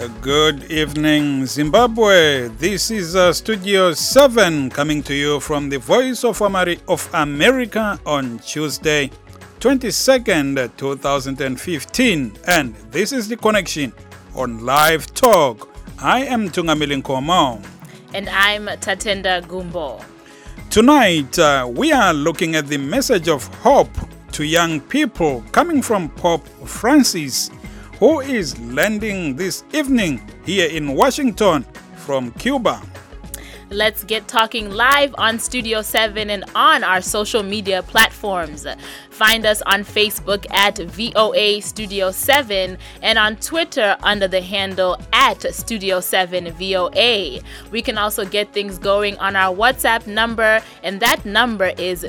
Good evening, Zimbabwe. This is Studio 7 coming to you from the Voice of America on Tuesday, 22nd, 2015. And this is The Connection on Live Talk. I am Tungamili Nkomo. And I'm Tatenda Gumbo. Tonight, we are looking at the message of hope to young people coming from Pope Francis, who is landing this evening here in Washington from Cuba. Let's get talking live on Studio 7 and on our social media platforms. Find us on Facebook at VOA Studio 7 and on Twitter under the handle at Studio 7 VOA. We can also get things going on our WhatsApp number, and that number is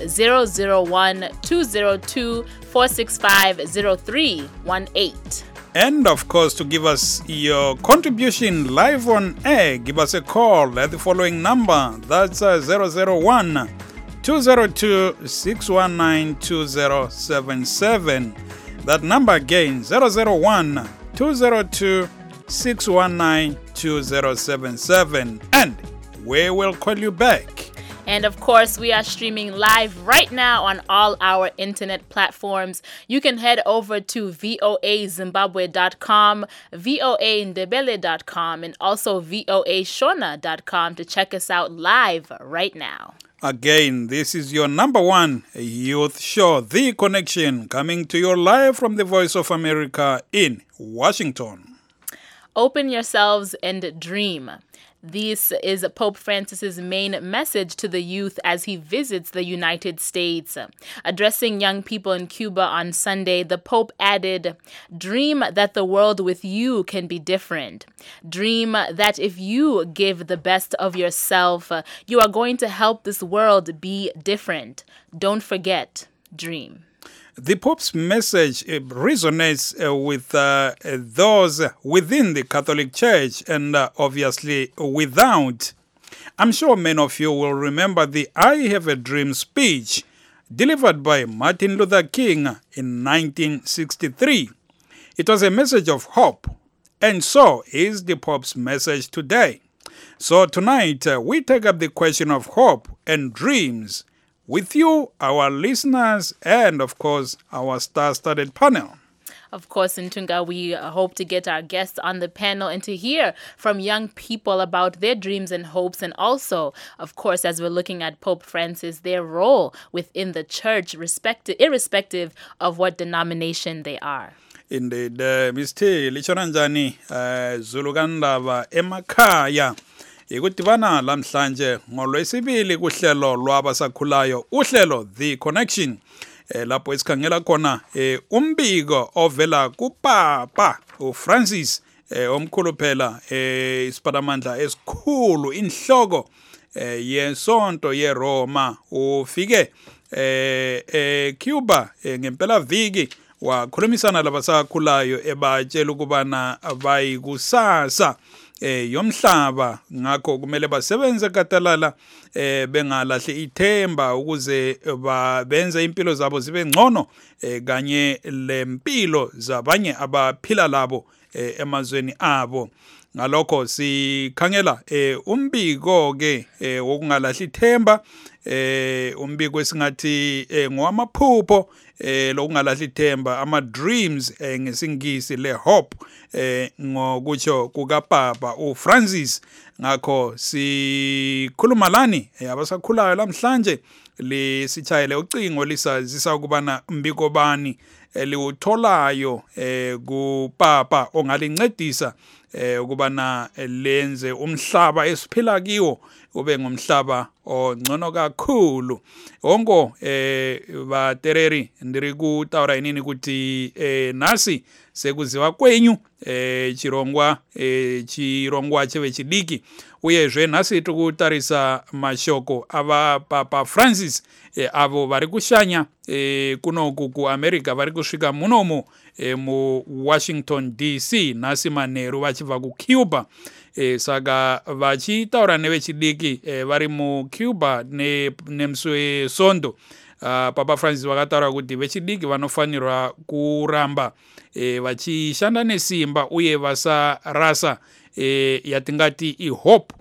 001-202-465-0318. And of course, to give us your contribution live on air, give us a call at the following number. That's 001-202-619-2077. That number again, 001-202-619-2077. And we will call you back. And of course, we are streaming live right now on all our internet platforms. You can head over to voazimbabwe.com, voandebele.com, and also voashona.com to check us out live right now. Again, this is your number one youth show, The Connection, coming to you live from the Voice of America in Washington. Open yourselves and dream. This is Pope Francis's main message to the youth as he visits the United States. Addressing young people in Cuba on Sunday, the Pope added, "Dream that the world with you can be different. Dream that if you give the best of yourself, you are going to help this world be different. Don't forget, dream." The Pope's message resonates with those within the Catholic Church and obviously without. I'm sure many of you will remember the I Have a Dream speech delivered by Martin Luther King in 1963. It was a message of hope, and so is the Pope's message today. So tonight, we take up the question of hope and dreams with you, our listeners, and of course, our star-studded panel. Of course, in Tunga, we hope to get our guests on the panel and to hear from young people about their dreams and hopes, and also, of course, as we're looking at Pope Francis, their role within the church, irrespective of what denomination they are. Indeed, Mr. Lichoranjani, Zulugandava, Emakaya. Ikudibana lamhlanje ngolwesibili kuhlelo lwabasakhulayo uhlelo The Connection lapho esikhangela khona umbiko ovela kuPapa uFrancis omkhulu phela isiphatamandla esikhulu inhloko yesonto yeRoma ufike Cuba ngempela viki wakhulumisana labasakhulayo ebatshela ukubana abayikusasa yomhlaba, ngakho kumele basebenze katalala bengalahli ithemba ukuze benze impilo zabo zibe ngcono kanye lempilo zabanye abaphila labo emazweni abo. Ngalokho sikhangela umbiko ke wokungalahli ithemba, umbiko esingathi ngowamaphupho lokungalahli ithemba, ama dreams ngesingisi le hope ngokutsho kukaPapa uFrancis. Ngakho sikhuluma lani abasakhulayo lamhlanje lisitshayele ucingo lisazisa ukubana umbiko bani liwutholayo kuPapa ongalincedisa ukubana lenze umhlaba esiphila kiwo ube ngumhlaba ongcono kakhulu. Ongo batereri ndiri kutaura inini kuti nasi sekuziva kwenyu chirongwa cheve chidiki uyezve nhasi tiri kutarisa mashoko ava Papa Francis avo vari kushanya kunoku kuAmerica vari kusvika munomo mu Washington DC nhasi manheru vachibva kuCuba. Saka vachitaura nevechidiki vari muCuba nemusi wesondo Papa Francis vakataura kuti vechidiki vanofanirwa kuramba vachishanda nesimba uye vasarasa yatingati ihope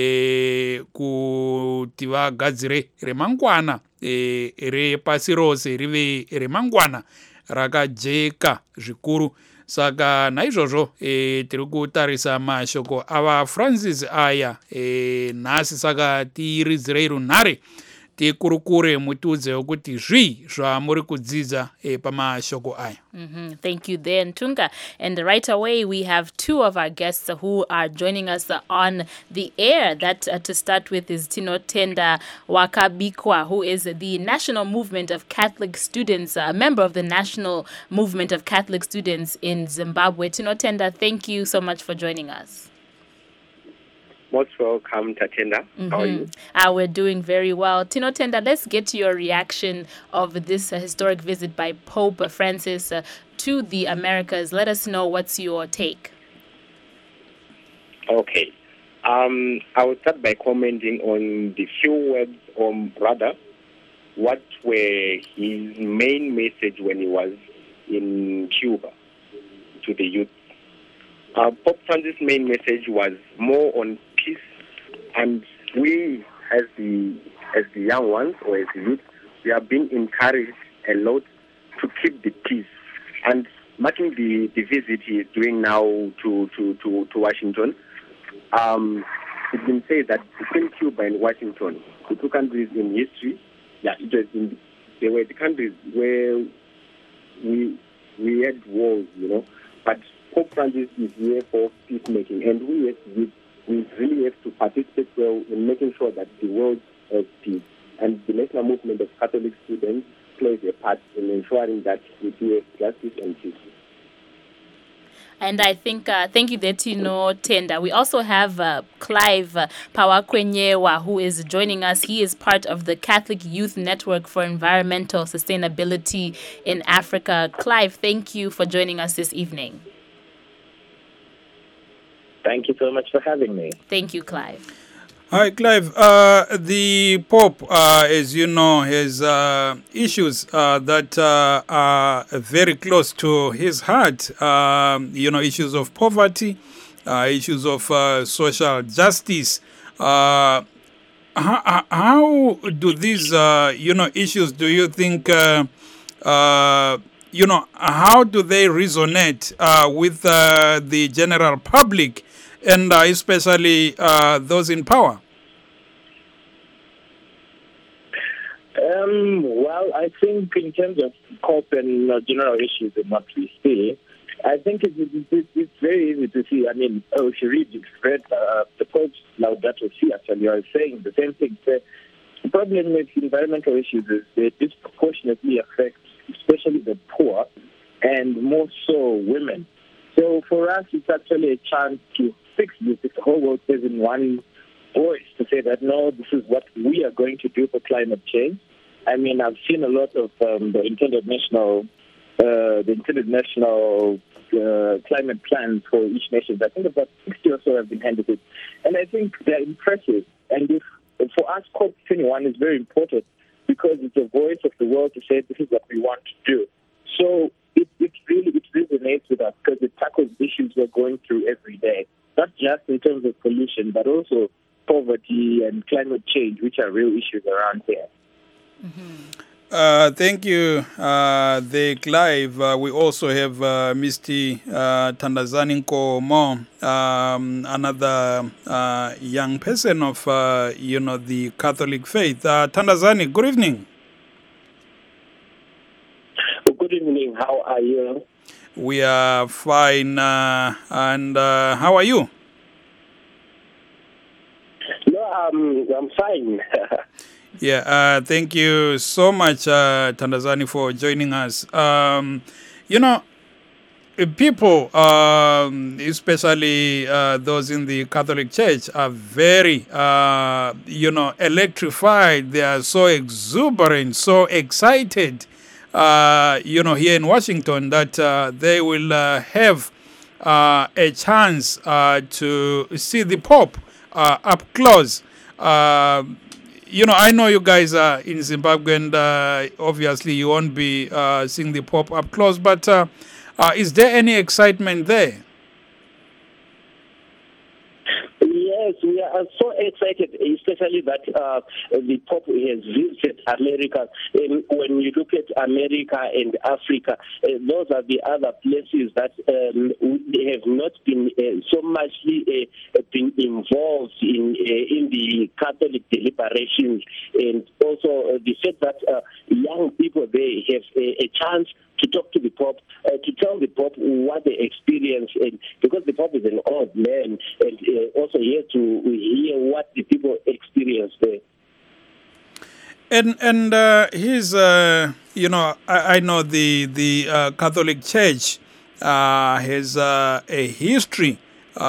kuti vagadzire remangwana repasi rose rive remangwana rakajeka zvikuru. Saka naizvozvo tiri kutarisa mashoko ava Francis aya nhasi. Saka tiridzirei runhare tikurukure mutiudze wekuti zvii zvamuri kudzidza pamashoko aya. Thank you there, Ntunga. And right away, we have two of our guests who are joining us on the air. That, to start with, is Tinotenda Wakabikwa, who is the National Movement of Catholic Students, a member of the National Movement of Catholic Students in Zimbabwe. Tinotenda, thank you so much for joining us. Most welcome, Tatenda. How are you? We're doing very well. Tinotenda, let's get to your reaction of this historic visit by Pope Francis to the Americas. Let us know what's your take. Okay. I will start by commenting on the few words, or rather, what were his main message when he was in Cuba to the youth. Pope Francis' main message was more on peace, and we, as the young ones or as the youth, we are being encouraged a lot to keep the peace. And marking the visit he is doing now to Washington, it's been said that between Cuba and Washington, the two countries in history, they were the countries where we had wars, but Pope Francis is here for peacemaking, and we really have to participate well in making sure that the world has peace. And the National Movement of Catholic Students plays a part in ensuring that we do have justice and peace. And I think, thank you, Tinotenda. We also have Clive Pawakwenyewa, who is joining us. He is part of the Catholic Youth Network for Environmental Sustainability in Africa. Clive, thank you for joining us this evening. Thank you so much for having me. Thank you, Clive. Hi, Clive. The Pope, as you know, has issues that are very close to his heart. Issues of poverty, issues of social justice. How do these, issues, do you think, how do they resonate with the general public? And especially those in power? Well, I think in terms of COP and general issues and what we see, I think it's very easy to see. I mean, if you read the Pope's Laudato Si, actually, I was saying the same thing. The problem with environmental issues is they disproportionately affect especially the poor and more so women. So for us, it's actually a chance to fix this. If the whole world says in one voice to say that, no, this is what we are going to do for climate change. I mean, I've seen a lot of the intended national climate plans for each nation. I think about 60 or so have been handed it. And I think they're impressive. And for us, COP21 is very important because it's a voice of the world to say this is what we want to do. So it resonates with us because it tackles issues we're going through every day, not just in terms of pollution, but also poverty and climate change, which are real issues around here. Thank you, Clive. We also have Mr. Thandazani Nkomo, another young person of, the Catholic faith. Thandazani, good evening. Good evening. How are you? We are fine. And how are you? No, I'm fine. Yeah, thank you so much, Thandazani, for joining us. People, especially those in the Catholic Church, are very, electrified. They are so exuberant, so excited, here in Washington that they will have a chance to see the Pope up close. I know you guys are in Zimbabwe, and obviously you won't be seeing the Pope up close, but is there any excitement there? Yes, we are so excited, especially that the Pope has visited America. When you look at America and Africa, those are the other places that they have not been so much been involved in the Catholic deliberations, and also the fact that young people they have a chance to talk to the Pope, to tell the Pope what they experience, and because the Pope is an old man, and also he has to hear what the people experience there. And he's I know the Catholic Church has a history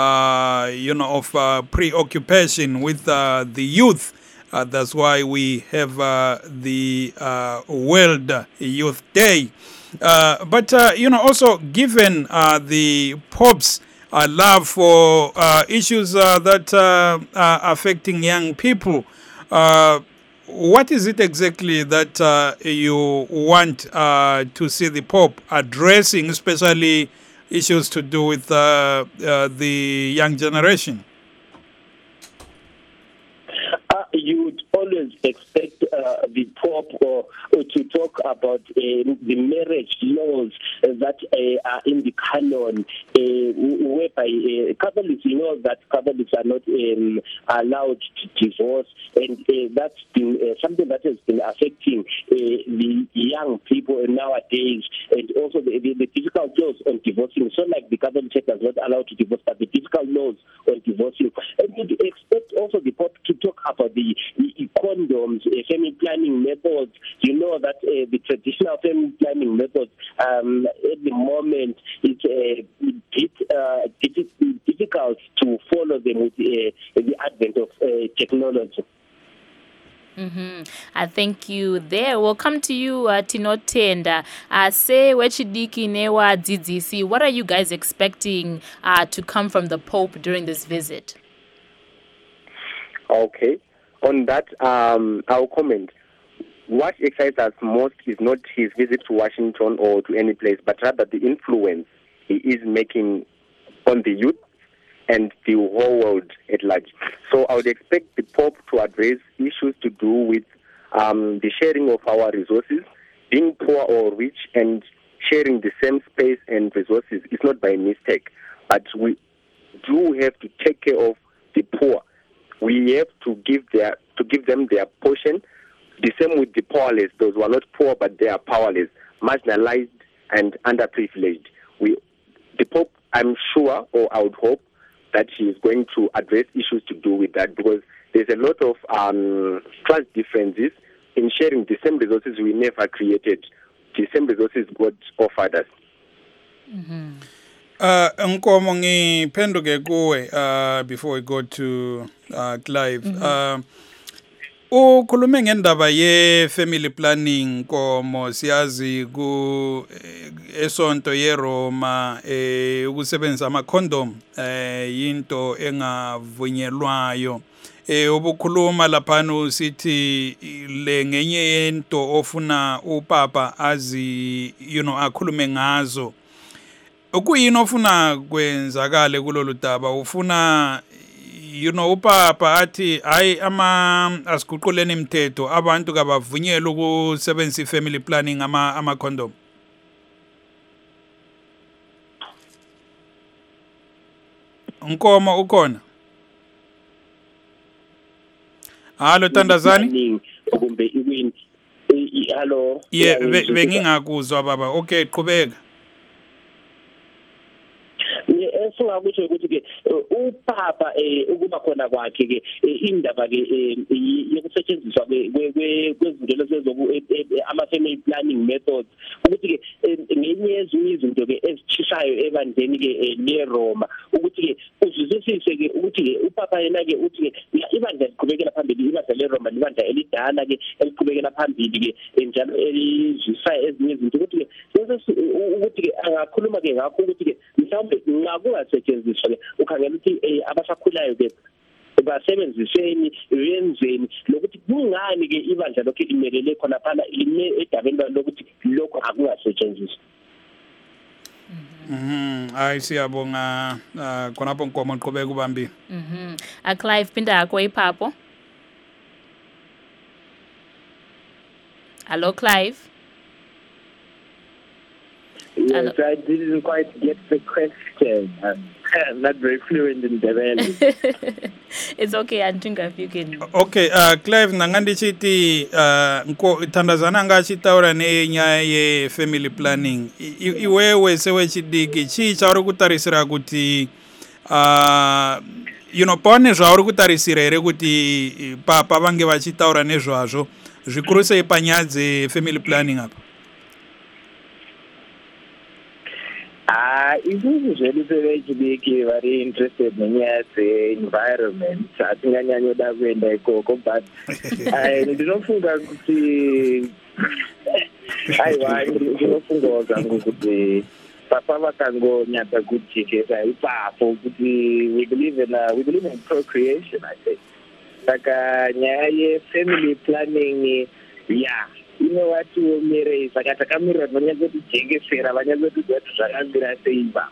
of preoccupation with the youth. That's why we have the World Youth Day. But also given the Pope's love for issues that are affecting young people, what is it exactly that you want to see the Pope addressing, especially issues to do with the young generation? You would always expect the Pope to talk about the marriage laws that are in the canon, whereby Catholics, that Catholics are not allowed to divorce, and that's been something that has been affecting the young people nowadays, and also the difficult laws on divorcing. So like the Catholic Church is not allowed to divorce, but the difficult laws on divorcing. And you'd expect also the Pope to talk about the condoms, family planning methods. You know that the traditional family planning methods at the moment it's difficult to follow them with the advent of technology. Mm-hmm. I thank you there. We'll come to you, Tinotenda. Say wechidiki newa dzidzisi. What are you guys expecting to come from the Pope during this visit? Okay. On that, I'll comment. What excites us most is not his visit to Washington or to any place, but rather the influence he is making on the youth and the whole world at large. So I would expect the Pope to address issues to do with the sharing of our resources, being poor or rich, and sharing the same space and resources. It's not by mistake, but we do have to take care of the poor. We have to give them their portion. The same with the powerless, those who are not poor but they are powerless, marginalized and underprivileged. The Pope, I'm sure, or I would hope, that he is going to address issues to do with that, because there's a lot of class differences in sharing the same resources we never created, the same resources God offered us. Mm-hmm. Nkomo ngiphenduke kuwe before we go to Clive. Ukhulume ngendaba ye family planning Nkomo, siyazi ku esonto yeRoma ukusebenzisa ama condom into engavunyelwayo. Ubukhuluma laphana usithi le ngenye yento ofuna upapa azi akhulume ngazo. Ukuyini ofuna kwenzakale kulolu daba? Ufuna upapa athi hayi asiguquleni imithetho, abantu kabavunyelwe ukusebenzisa family planning ama condom? Nkomo ukhona? Hallo Tandazani? Hello. Yeah, bengingakuzwa baba. Okay, qhubeka. Ukuthi ke upapa ukuba khona kwakhe ke indaba ke yokusetshenziswa kwezinto lezo ama family planning methods, ukuthi ke ngenye yezinye izinto ke ezichishayo ebandleni ke neRoma, ukuthi ke uzwisise ke ukuthi ke upapa yena ke uthi ke ibandla liqhubekela phambili, ibandla leRoma libandla elidala ke eliqhubekela phambili ke njalo elizwisa ezinye izinto, ukuthi ke angakhuluma ke ngakho ukuthi ke mhlawumbe ngakungasetshenziswa ke ukhangela ukuthi abasakhulayo ke basebenziseni wenzeni lokuthi kungani ke ibandla lokho limelele khona phana ime edabeni lokuthi lokho akuyasetshenziswa. Hayi siyabonga khonapho Nkomo Nqobeka ubambile. Clive Pinda yakho iphapho. Hello Clive. Yes, I didn't quite get the question. I'm not very fluent in Ndebele. It's okay, Antunga, if you can. Okay, Clive nangandichiti thandazana ngachitaura nenyaya ye family planning. Iwewe sewechidiki chii chauri kutarisira kuti pane zvauri kutarisira here kuti papa vange vachitaura nezvazvo zvikuru sei panyaya dze-family planning apa? Isusu zvedu sevechidiki vari interested nenyaya dze-environment hatinganyanyoda kuenda ikoko, but ndinofunga kuti ndinofungawo zangu kuti papa vakangonyatsa kujekesa ipapo kuti we believe in procreation, I think. Saka nyaya ye-family planning inovatiomere saka takamirira vanyatsotijekesera vanyatsotidza kuti zvakambira seiba.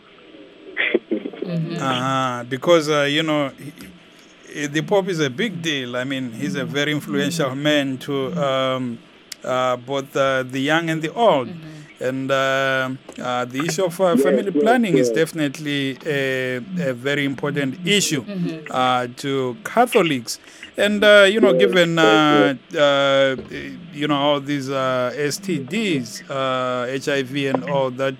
Because the Pope is a big deal. I mean, he's a very influential man to both the young and the old. And the issue of family planning is definitely a very important issue to Catholics. And, given, all these STDs, HIV and all that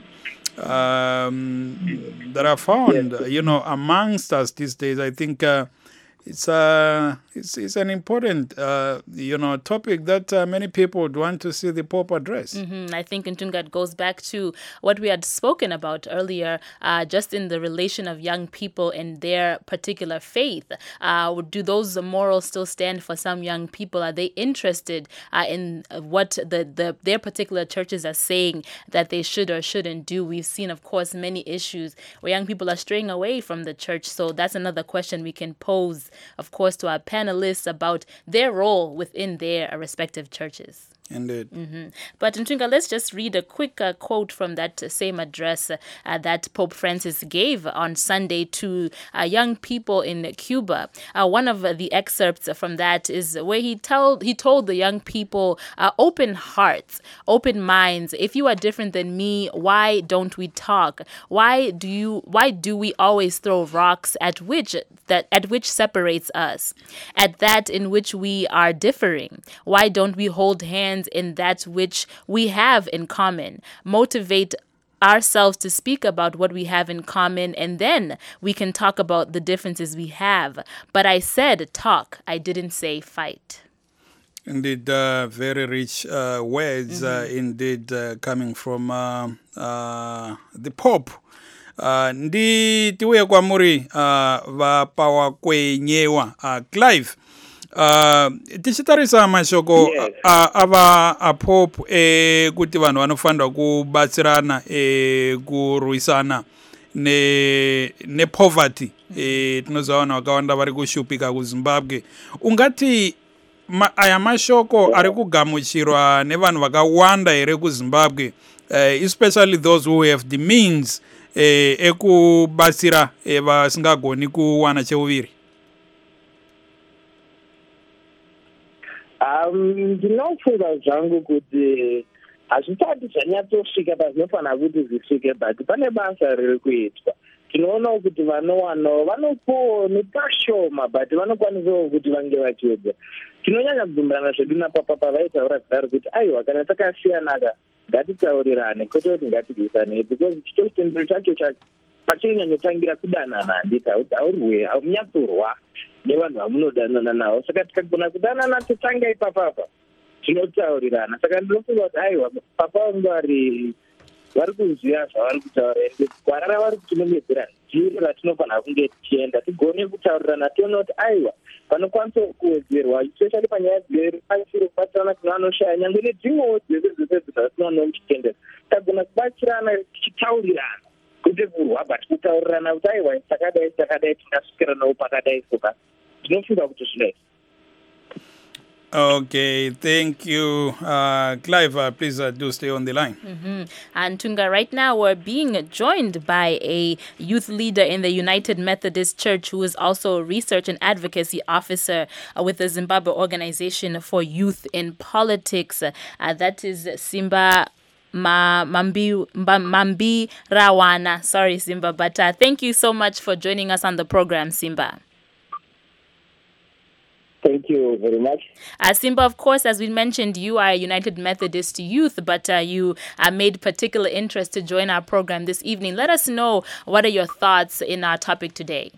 that are found, amongst us these days, I think it's an important, topic that many people would want to see the Pope address. I think Ntunga, it goes back to what we had spoken about earlier, just in the relation of young people and their particular faith. Do those morals still stand for some young people? Are they interested in what their particular churches are saying that they should or shouldn't do? We've seen, of course, many issues where young people are straying away from the church. So that's another question we can pose, of course, to our panelists about their role within their respective churches. Indeed. But Ntunga, let's just read a quick quote from that same address that Pope Francis gave on Sunday to young people in Cuba. One of the excerpts from that is where he told the young people, open hearts, open minds. If you are different than me, why don't we talk? Why do we always throw rocks at which separates us, at that in which we are differing? Why don't we hold hands in that which we have in common, motivate ourselves to speak about what we have in common, and then we can talk about the differences we have. But I said talk, I didn't say fight. Indeed, very rich words, indeed, coming from the Pope. Nditiuye kwamuri vapawa kwenyewa Clive. Tichitarisa mashoko ava apope kuti vanhu vanofanirwa kubatsirana kurwisana nepoverty. Tinoziva vanhu vakawanda vari kushupika kuZimbabwe. Ungati aya mashoko ari kugamuchirwa nevanhu vakawanda here kuZimbabwe, especially those who have the means ekubatsira vasingagoni kuwana cheuviri? Ndinofunga zvangu kuti hazvisati zvanyatsosvika pazvinofanira kuti zvisvike, but pane basa riri kuitwa. Tinoona kuti vanowanawo vanopowo nepashoma, but vanokwanisawo kuti vange vachiedza. Tinonyanya kugumburana zvedu napapa pavaitaura kudaro kuti aiwa, kana takasiyanaka ngatitaurirane kwete kuti ngatigaisane, because chitendero chacho pachinonyanyotangira kudanana, handiti haunyatsorwa nevanhu vamunodanana navo. Saka tikagona kudanana totanga ipapapa tinotaurirana. Saka ndinofunga kuti aiwa, papa vangu vari kuziva zvavari kutaura, ende gwara ravari kutinongedzera ndiro ratinofanira kunge tichienda, tigone kutaurirana tione kuti aiwa panokwanisa kuwedzerwa, especially panyaya dzerupashiro kubatsirana kuna vanoshaya, nyangwe nedzimwewo dzese dzatinoona muchitendero. Tagona kubatsirana tichitaurirana, kwete kurwa, but kutaurirana kuti aiwa takadai tingasvikira nawo pakadai soka. Tinofika ukuthi sihle. Okay, thank you. Clive, please do stay on the line. And Tunga, right now we're being joined by a youth leader in the United Methodist Church who is also a research and advocacy officer with the Zimbabwe Organization for Youth in Politics. That is Simba Mambi Rawana. Sorry, Simba, but thank you so much for joining us on the program, Simba. Thank you very much. Simba, of course, as we mentioned, you are a United Methodist youth, but you made particular interest to join our program this evening. Let us know, what are your thoughts in our topic today?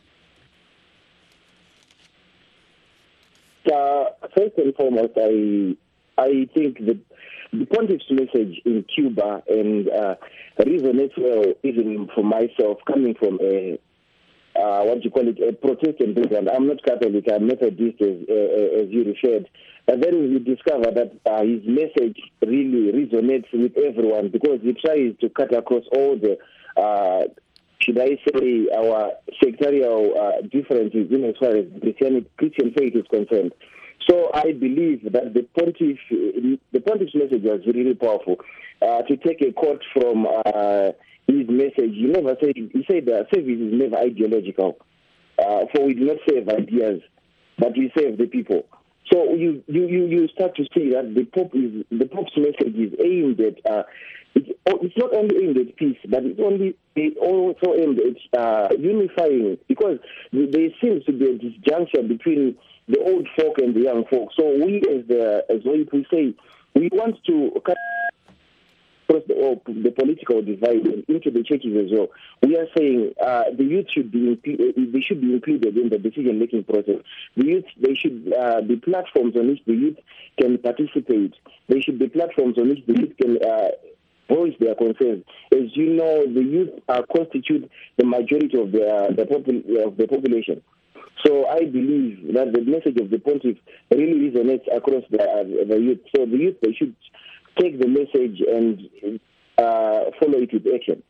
First and foremost, I think that the Pontiff's message in Cuba and resonates well, even for myself, coming from a a Protestant background. I'm not Catholic, I'm Methodist, as you referred. But then we discover that his message really resonates with everyone because he tries to cut across all the, should I say, our sectarial differences in as far as Christian faith is concerned. So I believe that the Pontiff's message was really powerful. To take a quote from his message, he said that service is never ideological. For we do not serve ideas, but we serve the people. So you start to see that the Pope's message is aimed at it's not only aimed at peace, but it's also aimed at unifying, because there seems to be a disjunction between the old folk and the young folk. So we we say we want to cut across the political divide into the churches as well. We are saying the youth should be included in the decision-making process. The youth, they should be platforms on which the youth can participate. They should be platforms on which the youth can voice their concerns. As you know, the youth constitute the majority of the population. So I believe that the message of the Pontiff really resonates across the youth. So the youth, they should take the message and follow it with action.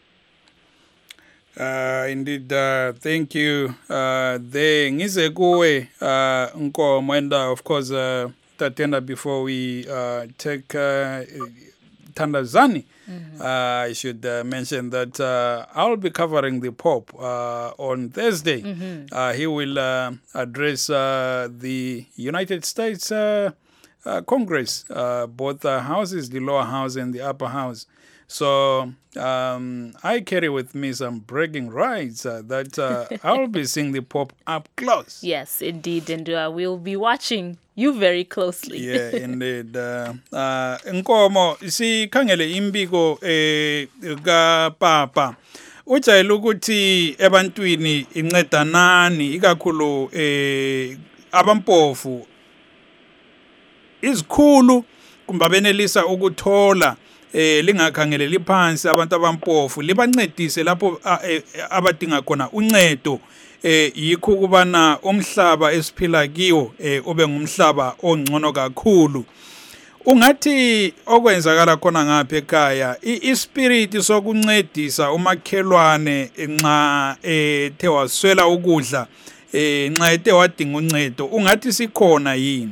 Indeed, thank you. The ngize kuwe Nkomo, and of course Tatenda, before we take Thandazani. I should mention that I'll be covering the Pope on Thursday. He will address the United States Congress, both houses, the lower house and the upper house. So I carry with me some bragging rights that I'll be seeing the Pope up close. Yes, indeed, and we'll be watching you very closely. Yeah, indeed. Nkomo, sikhangele imbiko ka Papa. Ujayele ukuthi ebantwini inceda nani, ikakhulu abampofu izikhulu kumbe abenelisa ukuthola lingakhangeleli phansi abantu abampofu, libancedise lapho abadinga khona uncedo. Yikho kubana umhlaba esiphila kiwo ube ngumhlaba ongcono kakhulu. Ungathi okwenzakala khona ngapha ekhaya ispirit sokuncedisa umakhelwane nxa ethe waswela ukudla, nxa ethe wadinga uncedo, ungathi sikhona yini?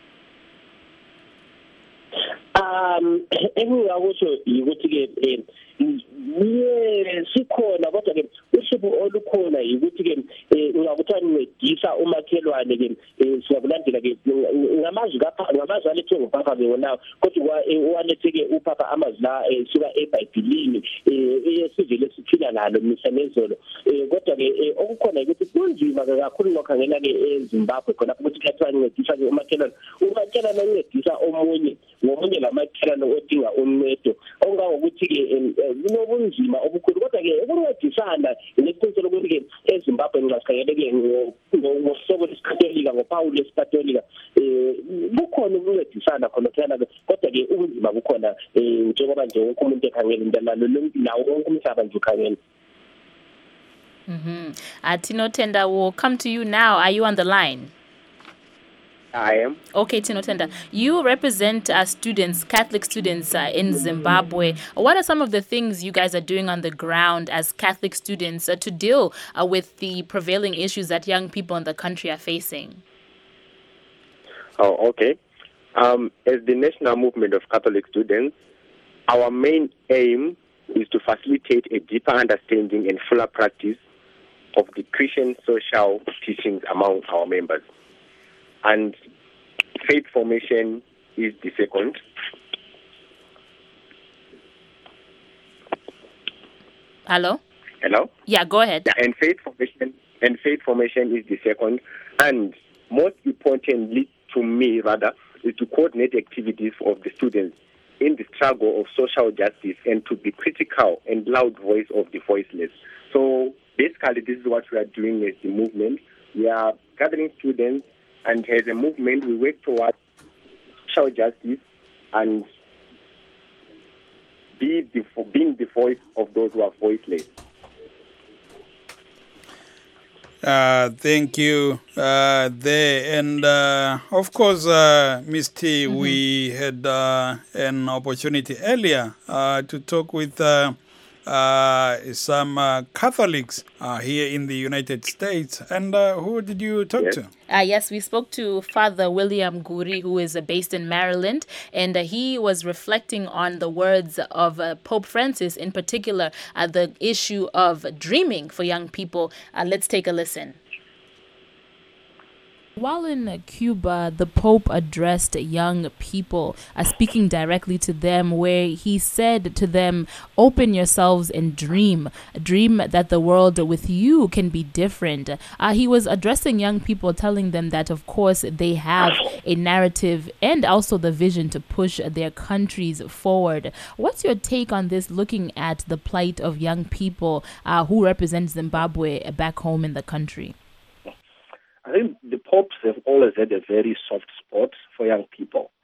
Engingakusho ukuthi ke sikhona, kodwa ke uhlupho olukhona yikuthi ke ungakuthi ancedisa umakhelwane ke siyakulandela ke ngamazwi alethe ngupapa bewona, kodwa walethe ke upapa amazwi la suka eBhayibhelini esivele siphila nalo mihla nezolo. Kodwa ke okukhona ukuthi kunzima kakhulu nokhangela ke eZimbabwe khona ukuthi kuthiwa ancedisa ke umakhelwane oncedisa ngomunye lamakhelwane odinga uncedo, ongangokuthi ke kunobunzima obukhulu. Kodwa ke ukuncedisana nesiqiniseko ukuthi ke eZimbabwe ngicakhangele ke ngohlobo lesikatolika, ngoPawulo lesikatolika, bukhona ukuncedisana khona phela, kodwa ke ubunzima bukhona njengoba nje wonke umuntu ekhangela indalalo nawo wonke umhlaba nje ukhangela. Tino Tenda, will come to you now. Are you on the line? I am. Okay, Tinotenda, you represent students, Catholic students in Zimbabwe. What are some of the things you guys are doing on the ground as Catholic students to deal with the prevailing issues that young people in the country are facing? Oh, okay. As the National Movement of Catholic Students, our main aim is to facilitate a deeper understanding and fuller practice of the Christian social teachings among our members. And faith formation is the second. Hello? Hello? Yeah, go ahead. Yeah, and faith formation is the second. And most importantly to me, rather, is to coordinate activities of the students in the struggle of social justice and to be critical and loud voice of the voiceless. So basically, this is what we are doing as the movement. We are gathering students, and as a movement, we work towards social justice and being the voice of those who are voiceless. Thank you there. And of course, Ms. T, we had an opportunity earlier to talk with some Catholics here in the United States. And who did you talk to? Yes, we spoke to Father William Guri, who is based in Maryland, and he was reflecting on the words of Pope Francis, in particular, the issue of dreaming for young people. Let's take a listen. While in Cuba, the Pope addressed young people, speaking directly to them, where he said to them, open yourselves and dream that the world with you can be different. He was addressing young people, telling them that, of course, they have a narrative and also the vision to push their countries forward. What's your take on this, looking at the plight of young people who represent Zimbabwe back home in the country? I think the popes have always had a very soft spot for young people.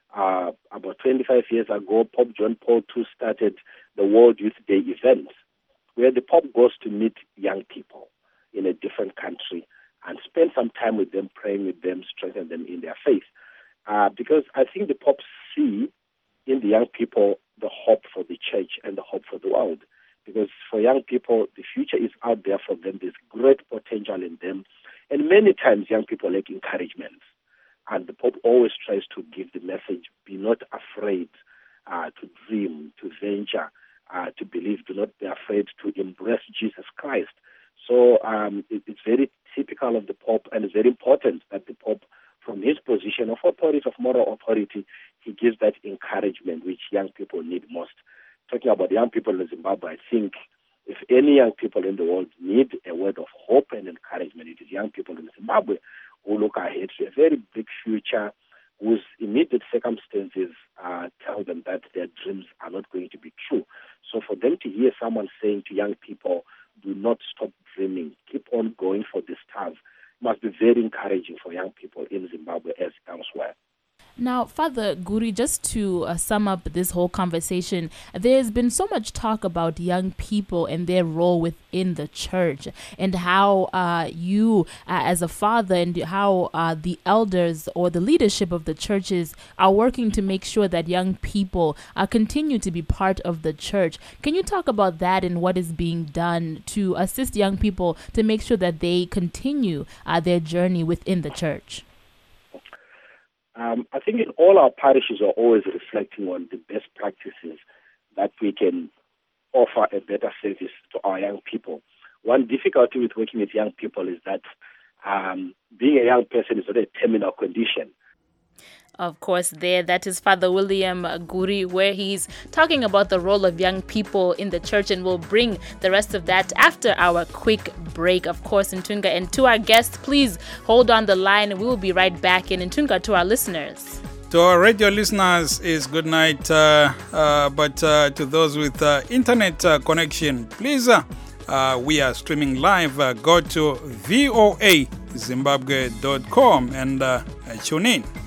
About 25 years ago, Pope John Paul II started the World Youth Day event, where the Pope goes to meet young people in a different country and spend some time with them, praying with them, strengthen them in their faith. Because I think the popes see in the young people the hope for the church and the hope for the world. Because for young people, the future is out there for them. There's great potential in them. And many times young people lack encouragement. And the Pope always tries to give the message, be not afraid to dream, to venture, to believe. Do not be afraid to embrace Jesus Christ. So it's very typical of the Pope, and it's very important that the Pope, from his position of authority, of moral authority, he gives that encouragement which young people need most. Talking about young people in Zimbabwe, I think if any young people in the world need a word of hope and encouragement, it is young people in Zimbabwe who look ahead to a very big future, whose immediate circumstances tell them that their dreams are not going to be true. So for them to hear someone saying to young people, do not stop dreaming, keep on going for this task, must be very encouraging for young people in Zimbabwe as elsewhere. Now, Father Guri, just to sum up this whole conversation, there's been so much talk about young people and their role within the church, and how you, as a father, and how the elders or the leadership of the churches are working to make sure that young people continue to be part of the church. Can you talk about that and what is being done to assist young people to make sure that they continue their journey within the church? I think in all our parishes are always reflecting on the best practices that we can offer a better service to our young people. One difficulty with working with young people is that being a young person is not a terminal condition. Of course, that is Father William Guri, where he's talking about the role of young people in the church, and we'll bring the rest of that after our quick break, of course, in Ntunga. And to our guests, please hold on the line. We will be right back in Ntunga. To our listeners. To our radio listeners is good night, but to those with internet connection, please, we are streaming live. Go to voazimbabwe.com and tune in.